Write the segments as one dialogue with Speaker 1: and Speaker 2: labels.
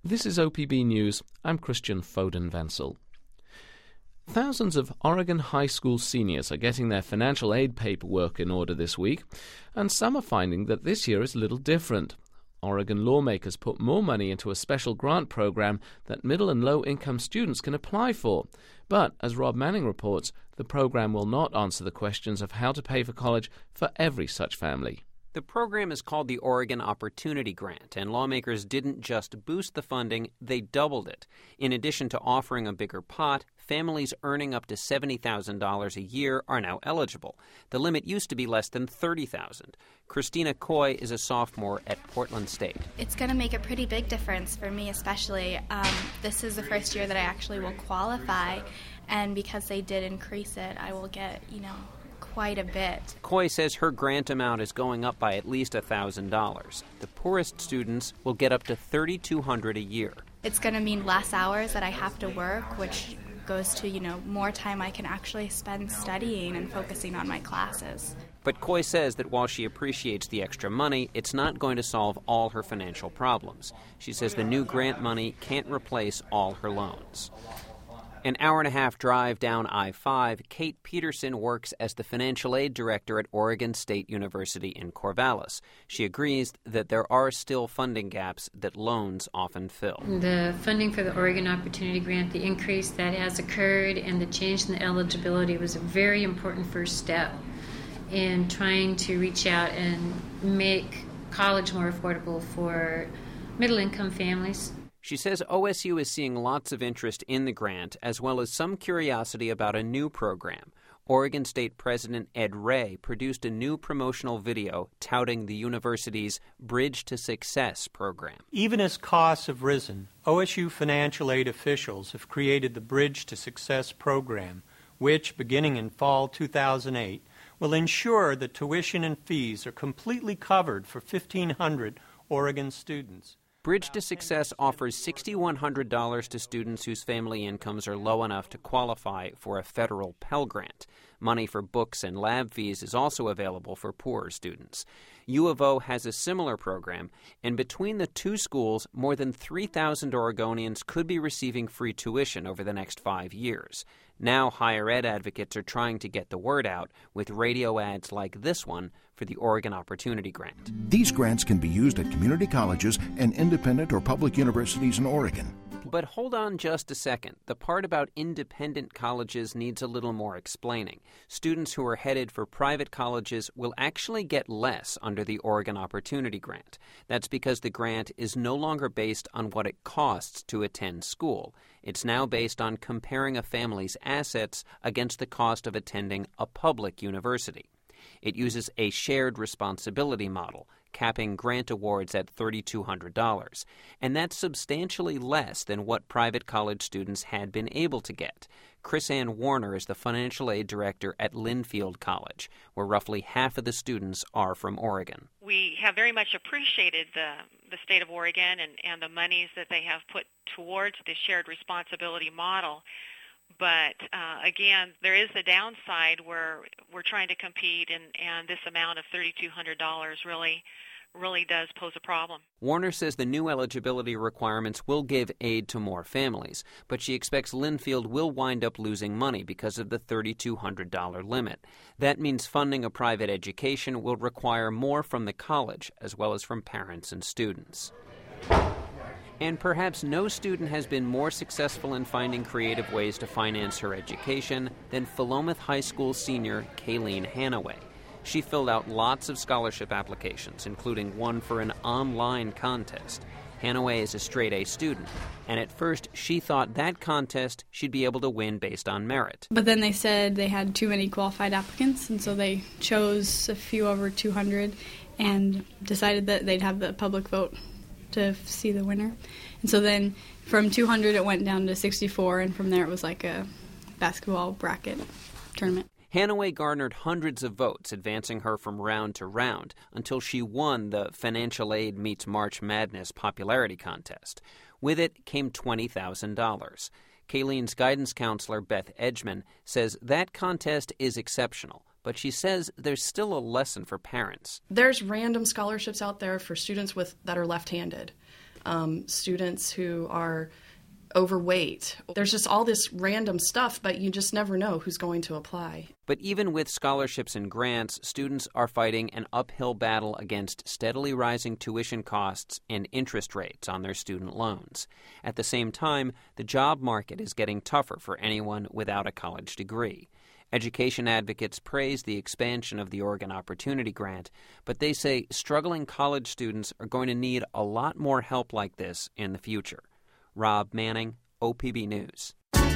Speaker 1: This is OPB News. I'm Christian Foden-Wenzel. Thousands of Oregon high school seniors are getting their financial aid paperwork in order this week, and some are finding that this year is a little different. Oregon lawmakers put more money into a special grant program that middle and low-income students can apply for. But, as Rob Manning reports, the program will not answer the questions of how to pay for college for every such family.
Speaker 2: The program is called the Oregon Opportunity Grant, and lawmakers didn't just boost the funding, they doubled it. In addition to offering a bigger pot, families earning up to $70,000 a year are now eligible. The limit used to be less than $30,000. Christina Coy is a sophomore at Portland State.
Speaker 3: It's going to make a pretty big difference for me especially. This is the first year that I actually will qualify, and because they did increase it, I will get, quite a bit.
Speaker 2: Coy says her grant amount is going up by at least $1,000. The poorest students will get up to $3,200 a year.
Speaker 3: It's going to mean less hours that I have to work, which goes to, more time I can actually spend studying and focusing on my classes.
Speaker 2: But Coy says that while she appreciates the extra money, it's not going to solve all her financial problems. She says the new grant money can't replace all her loans. An hour-and-a-half drive down I-5, Kate Peterson works as the financial aid director at Oregon State University in Corvallis. She agrees that there are still funding gaps that loans often fill.
Speaker 4: The funding for the Oregon Opportunity Grant, the increase that has occurred, and the change in the eligibility was a very important first step in trying to reach out and make college more affordable for middle-income families.
Speaker 2: She says OSU is seeing lots of interest in the grant, as well as some curiosity about a new program. Oregon State President Ed Ray produced a new promotional video touting the university's Bridge to Success program.
Speaker 5: Even as costs have risen, OSU financial aid officials have created the Bridge to Success program, which, beginning in fall 2008, will ensure that tuition and fees are completely covered for 1,500 Oregon students.
Speaker 2: Bridge to Success offers $6,100 to students whose family incomes are low enough to qualify for a federal Pell Grant. Money for books and lab fees is also available for poorer students. U of O has a similar program, and between the two schools, more than 3,000 Oregonians could be receiving free tuition over the next 5 years. Now higher ed advocates are trying to get the word out with radio ads like this one for the Oregon Opportunity Grant.
Speaker 6: These grants can be used at community colleges and independent or public universities in Oregon.
Speaker 2: But hold on just a second. The part about independent colleges needs a little more explaining. Students who are headed for private colleges will actually get less under the Oregon Opportunity Grant. That's because the grant is no longer based on what it costs to attend school. It's now based on comparing a family's assets against the cost of attending a public university. It uses a shared responsibility model, capping grant awards at $3,200, and that's substantially less than what private college students had been able to get. Chris Ann Warner is the financial aid director at Linfield College, where roughly half of the students are from Oregon.
Speaker 7: We have very much appreciated the state of Oregon and the monies that they have put towards the shared responsibility model. But again, there is a downside where we're trying to compete, and this amount of $3,200 really does pose a problem.
Speaker 2: Warner says the new eligibility requirements will give aid to more families, but she expects Linfield will wind up losing money because of the $3,200 limit. That means funding a private education will require more from the college as well as from parents and students. And perhaps no student has been more successful in finding creative ways to finance her education than Philomath High School senior Kayleen Hanaway. She filled out lots of scholarship applications, including one for an online contest. Hanaway is a straight-A student, and at first she thought that contest she'd be able to win based on merit.
Speaker 8: But then they said they had too many qualified applicants, and so they chose a few over 200 and decided that they'd have the public vote to see the winner. And so then from 200 it went down to 64, and from there it was like a basketball bracket tournament.
Speaker 2: Hanaway garnered hundreds of votes, advancing her from round to round until she won the Financial Aid Meets March Madness popularity contest. With it came $20,000. Kayleen's guidance counselor, Beth Edgman, says that contest is exceptional, but she says there's still a lesson for parents.
Speaker 9: There's random scholarships out there for students that are left-handed. students who are overweight. There's just all this random stuff, but you just never know who's going to apply.
Speaker 2: But even with scholarships and grants, students are fighting an uphill battle against steadily rising tuition costs and interest rates on their student loans. At the same time, the job market is getting tougher for anyone without a college degree. Education advocates praise the expansion of the Oregon Opportunity Grant, but they say struggling college students are going to need a lot more help like this in the future. Rob Manning, OPB News.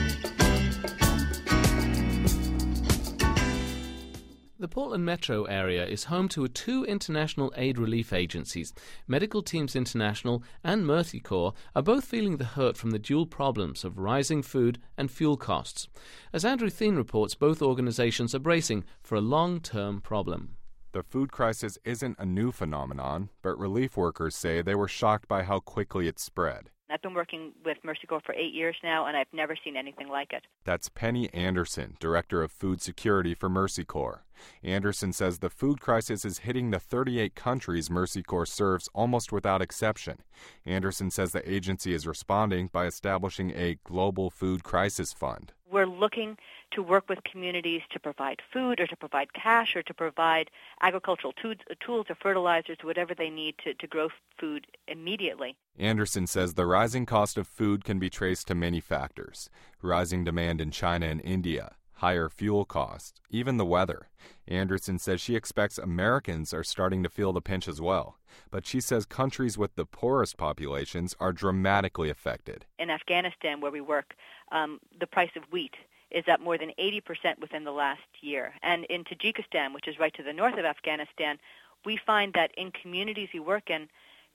Speaker 1: The Portland metro area is home to two international aid relief agencies. Medical Teams International and Mercy Corps are both feeling the hurt from the dual problems of rising food and fuel costs. As Andrew Thien reports, both organizations are bracing for a long-term problem.
Speaker 10: The food crisis isn't a new phenomenon, but relief workers say they were shocked by how quickly it spread.
Speaker 11: I've been working with Mercy Corps for 8 years now, and I've never seen anything like it.
Speaker 10: That's Penny Anderson, Director of Food Security for Mercy Corps. Anderson says the food crisis is hitting the 38 countries Mercy Corps serves almost without exception. Anderson says the agency is responding by establishing a global food crisis fund.
Speaker 11: We're looking to work with communities to provide food or to provide cash or to provide agricultural tools or fertilizers, whatever they need to grow food immediately.
Speaker 10: Anderson says the rising cost of food can be traced to many factors: rising demand in China and India, higher fuel costs, even the weather. Anderson says she expects Americans are starting to feel the pinch as well, but she says countries with the poorest populations are dramatically affected.
Speaker 11: In Afghanistan, where we work, the price of wheat is up more than 80% within the last year. And in Tajikistan, which is right to the north of Afghanistan, we find that in communities we work in,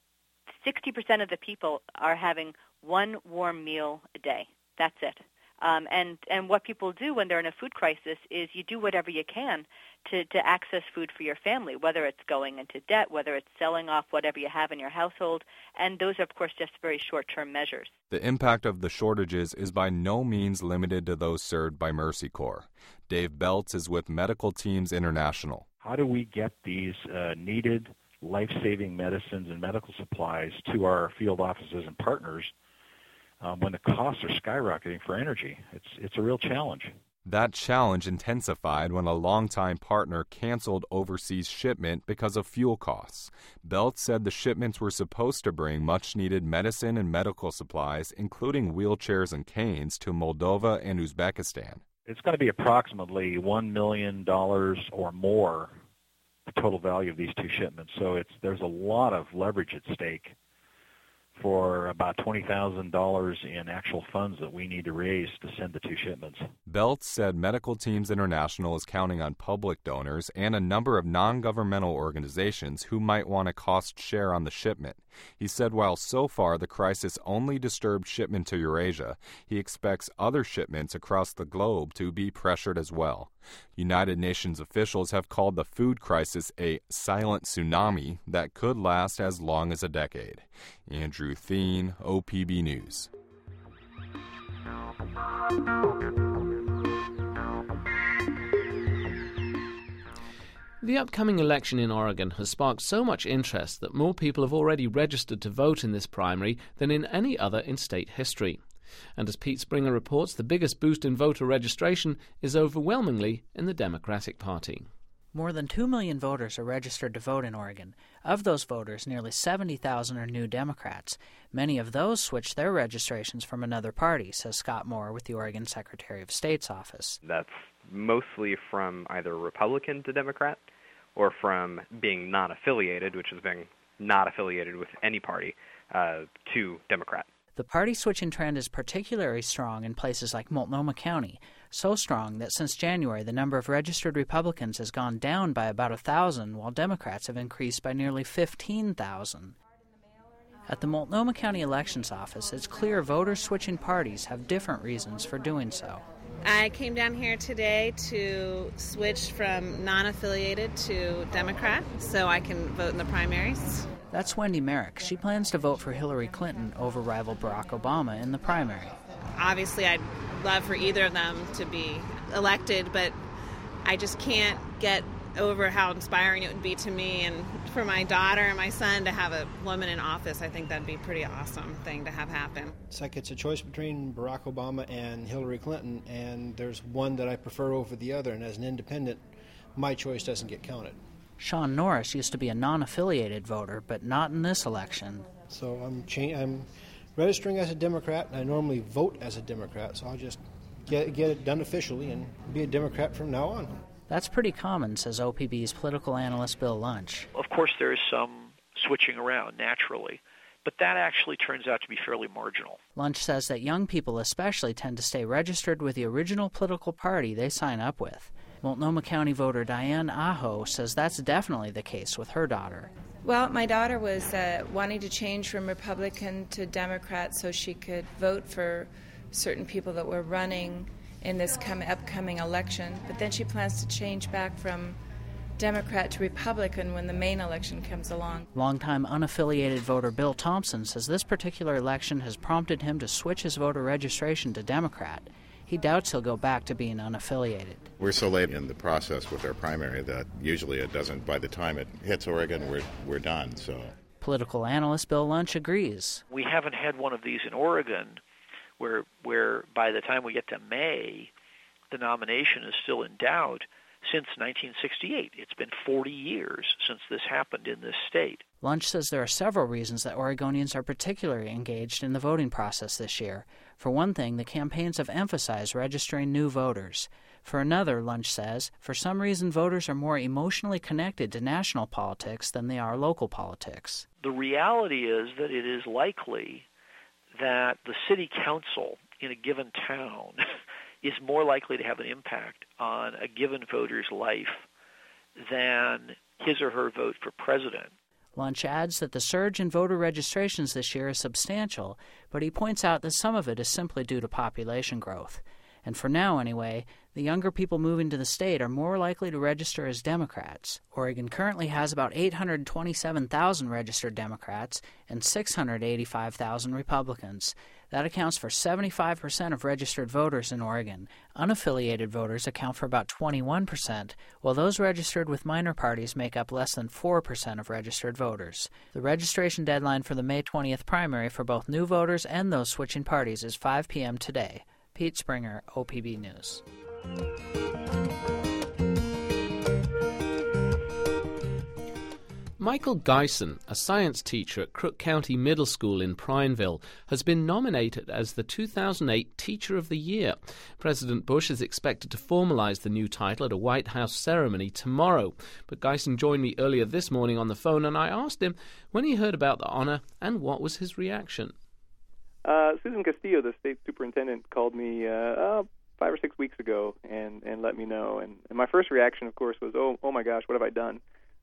Speaker 11: 60% of the people are having one warm meal a day. That's it. And what people do when they're in a food crisis is you do whatever you can to access food for your family, whether it's going into debt, whether it's selling off whatever you have in your household, and those are, of course, just very short-term measures.
Speaker 10: The impact of the shortages is by no means limited to those served by Mercy Corps. Dave Beltz is with Medical Teams International.
Speaker 12: How do we get these needed life-saving medicines and medical supplies to our field offices and partners when the costs are skyrocketing for energy? It's a real challenge.
Speaker 10: That challenge intensified when a longtime partner canceled overseas shipment because of fuel costs. Beltz said the shipments were supposed to bring much-needed medicine and medical supplies, including wheelchairs and canes, to Moldova and Uzbekistan.
Speaker 12: It's going to be approximately $1 million or more, the total value of these two shipments. So there's a lot of leverage at stake for about $20,000 in actual funds that we need to raise to send the two shipments.
Speaker 10: Beltz said Medical Teams International is counting on public donors and a number of non-governmental organizations who might want a cost share on the shipment. He said while so far the crisis only disturbed shipment to Eurasia, he expects other shipments across the globe to be pressured as well. United Nations officials have called the food crisis a silent tsunami that could last as long as a decade. Andrew Thien, OPB News.
Speaker 1: The upcoming election in Oregon has sparked so much interest that more people have already registered to vote in this primary than in any other in state history. And as Pete Springer reports, the biggest boost in voter registration is overwhelmingly in the Democratic Party.
Speaker 13: More than 2 million voters are registered to vote in Oregon. Of those voters, nearly 70,000 are new Democrats. Many of those switched their registrations from another party, says Scott Moore with the Oregon Secretary of State's office.
Speaker 14: That's mostly from either Republican to Democrat or from being non-affiliated, which is being not affiliated with any party, to Democrat.
Speaker 13: The party switching trend is particularly strong in places like Multnomah County, so strong that since January the number of registered Republicans has gone down by about 1,000, while Democrats have increased by nearly 15,000. At the Multnomah County Elections Office, it's clear voters switching parties have different reasons for doing so.
Speaker 15: I came down here today to switch from non-affiliated to Democrat so I can vote in the primaries.
Speaker 13: That's Wendy Merrick. She plans to vote for Hillary Clinton over rival Barack Obama in the primary.
Speaker 15: Obviously, I'd love for either of them to be elected, but I just can't get over how inspiring it would be to me and for my daughter and my son to have a woman in office. I think that'd be a pretty awesome thing to have happen.
Speaker 16: It's like it's a choice between Barack Obama and Hillary Clinton, and there's one that I prefer over the other, and as an independent, my choice doesn't get counted.
Speaker 13: Sean Norris used to be a non-affiliated voter, but not in this election.
Speaker 16: So I'm registering as a Democrat, and I normally vote as a Democrat, so I'll just get it done officially and be a Democrat from now on.
Speaker 13: That's pretty common, says OPB's political analyst Bill Lunch.
Speaker 17: Of course, there is some switching around naturally, but that actually turns out to be fairly marginal.
Speaker 13: Lunch says that young people especially tend to stay registered with the original political party they sign up with. Multnomah County voter Diane Aho says that's definitely the case with her daughter.
Speaker 18: Well, my daughter was wanting to change from Republican to Democrat so she could vote for certain people that were running in this upcoming election, but then she plans to change back from Democrat to Republican when the main election comes along.
Speaker 13: Longtime unaffiliated voter Bill Thompson says this particular election has prompted him to switch his voter registration to Democrat. He doubts he'll go back to being unaffiliated.
Speaker 19: We're so late in the process with our primary that usually it doesn't, by the time it hits Oregon, we're done. So,
Speaker 13: political analyst Bill Lunch agrees.
Speaker 17: We haven't had one of these in Oregon where by the time we get to May, the nomination is still in doubt since 1968. It's been 40 years since this happened in this state.
Speaker 13: Lunch says there are several reasons that Oregonians are particularly engaged in the voting process this year. For one thing, the campaigns have emphasized registering new voters. For another, Lunch says, for some reason voters are more emotionally connected to national politics than they are local politics.
Speaker 17: The reality is that it is likely that the city council in a given town is more likely to have an impact on a given voter's life than his or her vote for president.
Speaker 13: Lunch adds that the surge in voter registrations this year is substantial, but he points out that some of it is simply due to population growth. And for now, anyway, the younger people moving to the state are more likely to register as Democrats. Oregon currently has about 827,000 registered Democrats and 685,000 Republicans. That accounts for 75% of registered voters in Oregon. Unaffiliated voters account for about 21%, while those registered with minor parties make up less than 4% of registered voters. The registration deadline for the May 20th primary for both new voters and those switching parties is 5 p.m. today. Pete Springer, OPB News.
Speaker 1: Michael Geisen, a science teacher at Crook County Middle School in Prineville, has been nominated as the 2008 Teacher of the Year. President Bush is expected to formalize the new title at a White House ceremony tomorrow. But Geisen joined me earlier this morning on the phone, and I asked him when he heard about the honor and what was his reaction.
Speaker 20: Susan Castillo, the state superintendent, called me 5 or 6 weeks ago and let me know. And my first reaction, of course, was, oh my gosh, what have I done?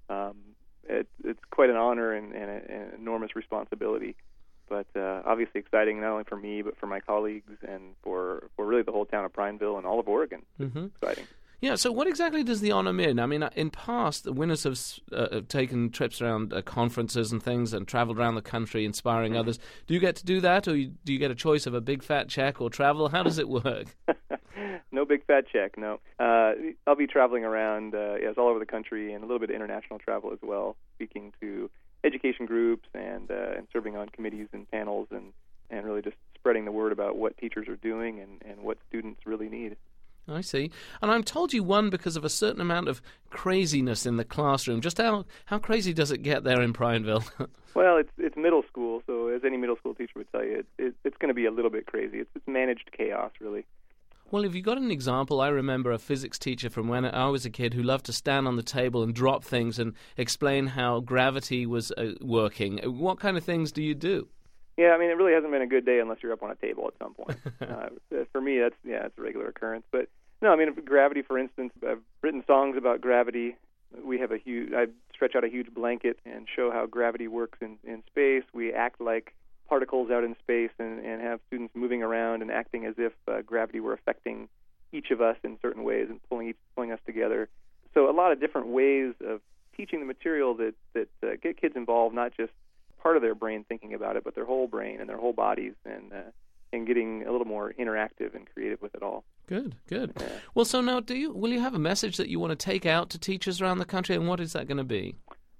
Speaker 20: It's quite an honor and an enormous responsibility, but obviously exciting not only for me but for my colleagues and for really the whole town of Prineville and all of Oregon. Mm-hmm. Exciting.
Speaker 1: Yeah, so what exactly does the honor mean? I mean, in past, the winners have taken trips around conferences and things and traveled around the country inspiring others. Do you get to do that, or do you get a choice of a big fat check or travel? How does it work?
Speaker 20: No big fat check, no. I'll be traveling around, all over the country and a little bit of international travel as well, speaking to education groups and serving on committees and panels and really just spreading the word about what teachers are doing and what students really need.
Speaker 1: I see. And I'm told you won because of a certain amount of craziness in the classroom. Just how crazy does it get there in Prineville?
Speaker 20: Well, it's middle school, so as any middle school teacher would tell you, it's going to be a little bit crazy. It's managed chaos, really.
Speaker 1: Well, have you got an example? I remember a physics teacher from when I was a kid who loved to stand on the table and drop things and explain how gravity was working. What kind of things do you do?
Speaker 20: Yeah, I mean, it really hasn't been a good day unless you're up on a table at some point. For me, it's a regular occurrence. But no, I mean, gravity, for instance, I've written songs about gravity. I stretch out a huge blanket and show how gravity works in space. We act like particles out in space and have students moving around and acting as if gravity were affecting each of us in certain ways and pulling us together. So a lot of different ways of teaching the material that get kids involved, not just part of their brain thinking about it, but their whole brain and their whole bodies, and getting a little more interactive and creative with it all.
Speaker 1: Good. Yeah. Well, so now will you have a message that you want to take out to teachers around the country, and what is that going to be?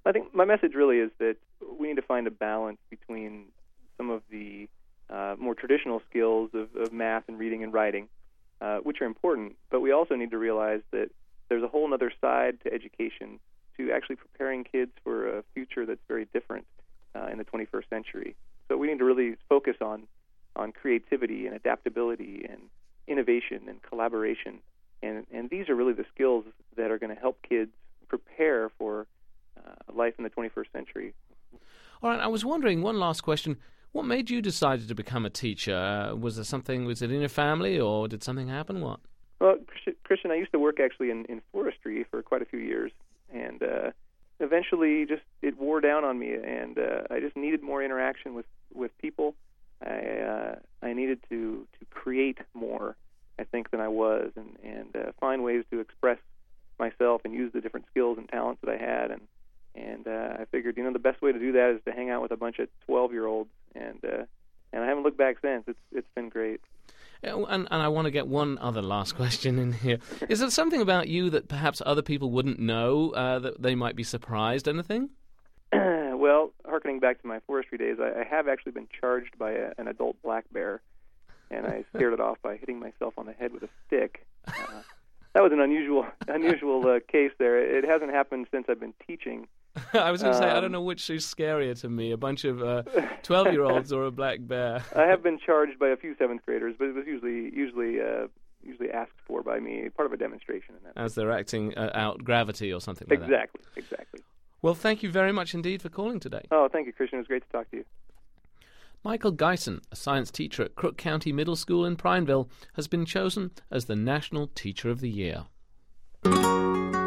Speaker 20: I think my message really is that we need to find a balance between some of the more traditional skills of math and reading and writing, which are important, but we also need to realize that there's a whole other side to education, to actually preparing kids for a future that's very different in the 21st century. So we need to really focus on creativity and adaptability and innovation and collaboration, and these are really the skills that are going to help kids prepare for life in the 21st century.
Speaker 1: All right, I was wondering, one last question. What made you decide to become a teacher? Was it in your family, or did something happen? What?
Speaker 20: Well, Christian, I used to work actually in forestry for quite a few years, and eventually just it wore down on me, and I just needed more interaction with people. I needed to create more, I think, than I was, and find ways to express myself and use the different skills and talents that I had, and I figured, the best way to do that is to hang out with a bunch of 12-year-olds, and I haven't looked back since. It's been great.
Speaker 1: And I want to get one other last question in here. Is there something about you that perhaps other people wouldn't know, that they might be surprised? Anything?
Speaker 20: Well, hearkening back to my forestry days, I have actually been charged by an adult black bear, and I scared it off by hitting myself on the head with a stick. That was an unusual case there. It hasn't happened since I've been teaching.
Speaker 1: I was going to say, I don't know which is scarier to me, a bunch of 12-year-olds or a black bear.
Speaker 20: I have been charged by a few 7th graders, but it was usually asked for by me, part of a demonstration.
Speaker 1: As they're acting out gravity or something like that.
Speaker 20: Exactly.
Speaker 1: Well, thank you very much indeed for calling today.
Speaker 20: Oh, thank you, Christian. It was great to talk to you.
Speaker 1: Michael Geisen, a science teacher at Crook County Middle School in Prineville, has been chosen as the National Teacher of the Year.